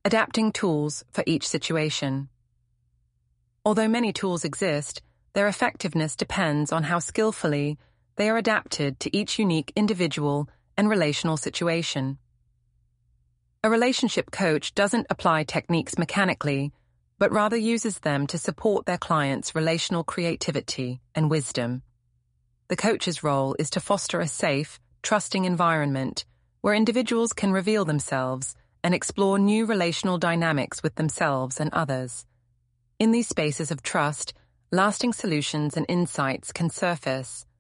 adapting tools for each situation. Although many tools exist, their effectiveness depends on how skillfully they are adapted to each unique individual and relational situation. A relationship coach doesn't apply techniques mechanically, but rather uses them to support their clients' relational creativity and wisdom. The coach's role is to foster a safe, trusting environment where individuals can reveal themselves and explore new relational dynamics with themselves and others. In these spaces of trust, lasting solutions and insights can surface,